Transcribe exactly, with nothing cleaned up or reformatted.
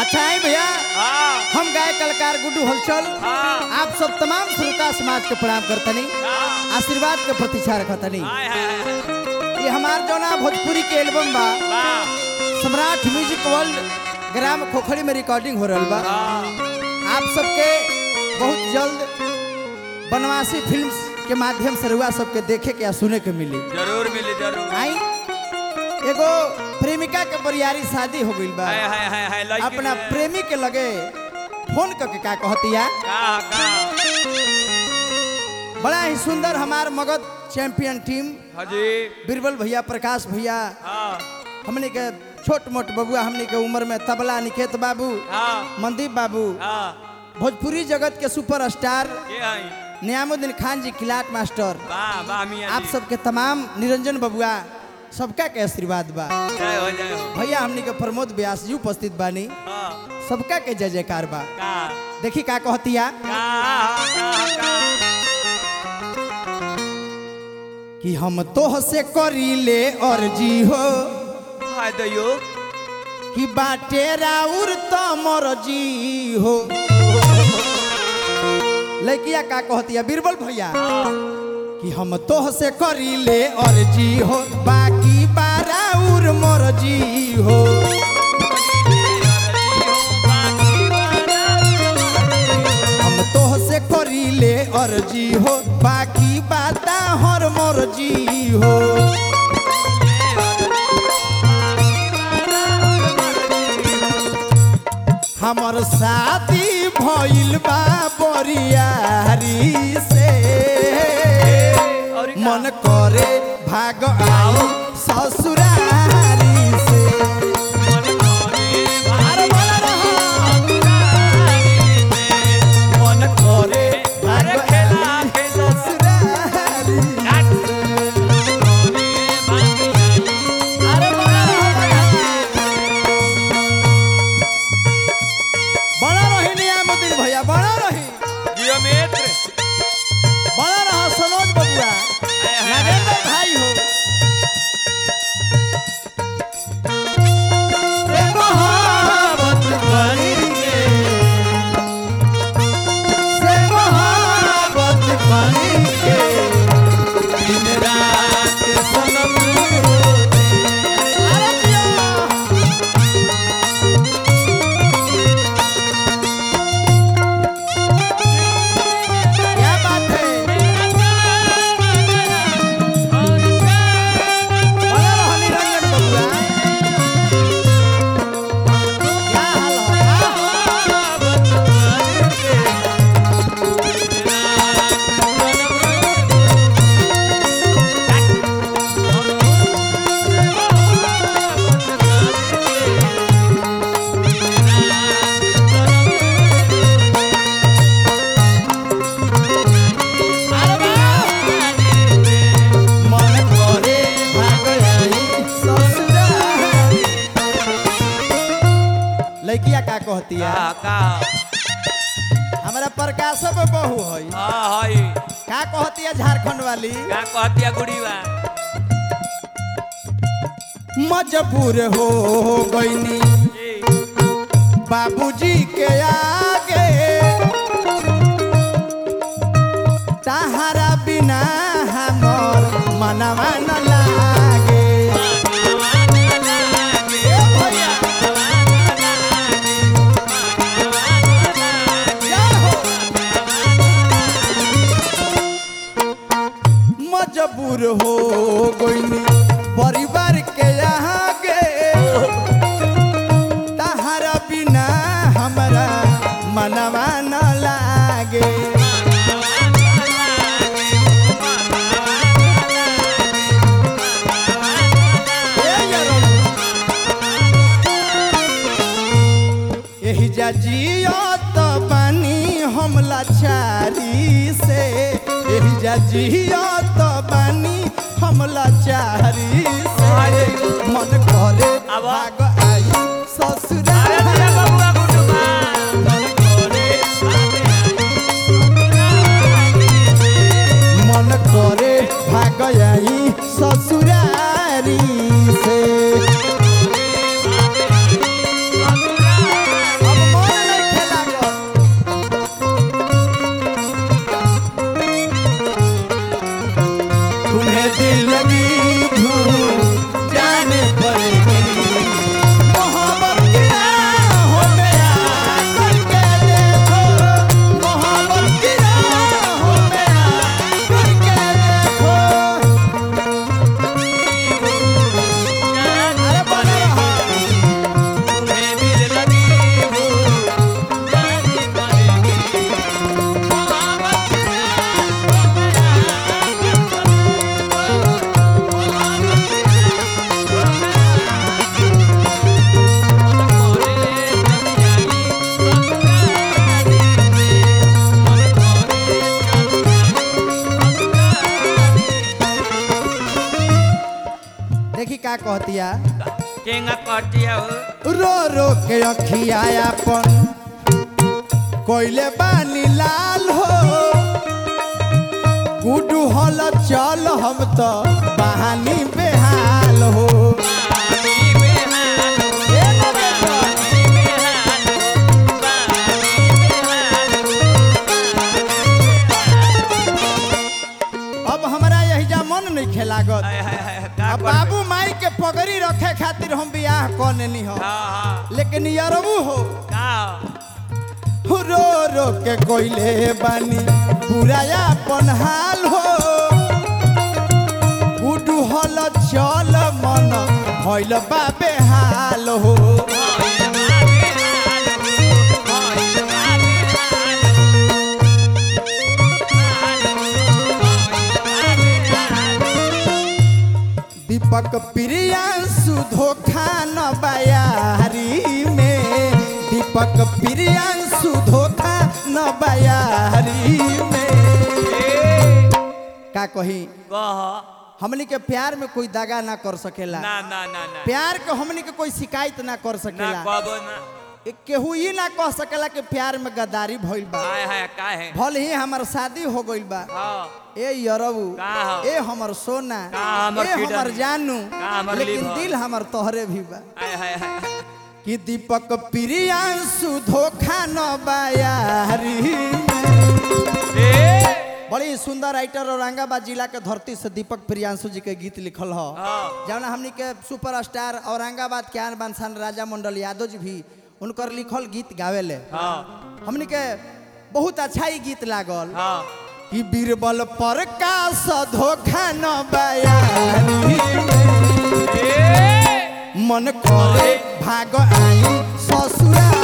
अच्छा है भैया, हम गाय कलाकार गुड्डू हलचल आप सब तमाम श्रोता समाज के प्रणाम करतनी, आशीर्वाद के प्रतीक्षा रखतनी। ये हमार जौना भोजपुरी के एल्बम बा सम्राट म्यूजिक वर्ल्ड ग्राम खोखड़ी में रिकॉर्डिंग हो रहा बा। आप सबके बहुत जल्द बनवासी फिल्म्स के माध्यम से रुआ सबके देखे के या सुने के मिली, जरूर मिली जरूर। आई एगो प्रेमिका के बरियारी शादी हो गई बा, हाय हाय हाय हाय लड़की अपना प्रेमी के लगे फोन करके का कहतिया, का का बड़ा ही सुंदर हमार मगध चैंपियन टीम हाजी बीरबल भैया, प्रकाश भैया, हां हमने के छोट मोट बबुआ, हमने के उम्र में तबला निकेत बाबू, हां मनदीप बाबू, हां भोजपुरी जगत के सुपरस्टार के आई नियामुद्दीन खान जी किलाट मास्टर, वाह वाह मियां आप सबके तमाम निरंजन बबुआ सबका के आशीर्वाद बा। जय हो जय हो भैया हमने के प्रमोद व्यास जी उपस्थित बानी, हां सबका के जय जयकार बा। का देखी का कहतिया का का कि हम तोह से करी ले अर्जी हो हाय दयो कि बाटे राउर तो मरजी हो। लड़किया का कहतिया बीरबल भैया कि हम तोह से करी ले अर्जी हो, बाकी बाराउर मरजी हो। हम तोह से करी ले अर्जी हो, बाकी बाता हर मरजी हो। हमर शादी भइल बा बरियारी से, मन करे भाग आई ससुरारी से। अरे बोला रहा। मन करे भाग आई ससुरारी से। अरे बोला रहा। बड़ा रही नियामुद्दीन भैया, बड़ा रही जियोमेट्र बड़ा रहा सनोज बबुआ, नागेंद्र भाई हो। रे मोहब्बत बनी के, से मोहब्बत बनी के, दिन रात सनम रोते। अरे जिया। क्या बात है, बड़ा रहा निरंजन बबुआ। क्या हाल हो? अरे वाह। मन करे भाग आई ससुरारी। लड़किया का कहतिया का का हमारा प्रकाश बहू है, हां हाय का कहतिया झारखंड वाली, का कहतिया गुड़ीवा मजबूर हो गईनी जी बाबूजी के आगे, तहारा बिना हमर मनवा न लागे। ए भैया। क्या हो? मजबूर हो गईनी परिवार के आगे, तहारा बिना हमरा मनवा न लागे। ए यारो। एही जा जियत बानी हम लाचारी से, एही जा जियत बानी हम लाचारी से। मन करे भाग आई ससुरारी। अरे भैया बबुआ गुडुमा मन करे मन करे भाग आई ससुरारी से। कहतिया केंगा कटिया हो रो रो के अखिया अपन कोइले बानी लाल हो गुडू हल चल हम तो बहानी बेहाल हो अब हमारा यही जा मन नहीं खेलागत अब बाबू माई के पगड़ी रखे खातिर हम बियाह कने नहीं हो लेकिन यारबू हो रो रो के कोइले बानी पूरा अपन हाल हो गुडू हल चल मन भइल बाबे हाल हो दीपक प्रियांशु धोखा न बयारी में दीपक प्रियांशु धोखा न बयारी में का कही हमनी के प्यार में कोई दगा ना कर सकेला ना ना ना ना प्यार के हमनी के कोई शिकायत ना कर सकेला ना कबो ना केहू ही ना कह सकेला कि प्यार में गद्दारी भइल बा हाय हाय का है भल ही हमार शादी हो गइल बा हां ए यरबू का हो? ए हमर सोना का हमर ए किडनी? हमर जानू का हमर लेकिन लीवर? दिल हमर तोहरे भी बा हाय हाय हाय कि दीपक प्रियांशु धोखा न बयारी ए बड़ी सुंदर राइटर औरंगाबाद जिला के धरती से दीपक प्रियांशु जी के गीत लिखल हो हां जौन हमनी के सुपरस्टार औरंगाबाद के आन बानसान राजा मंडल यादव जी भी उनकर लिखल गीत गावेले हां हमनी के बहुत अच्छा ही गीत लागल हां कि बीरबल प्रकाश धोखा न बयारी ए मन करे भाग आई ससुरा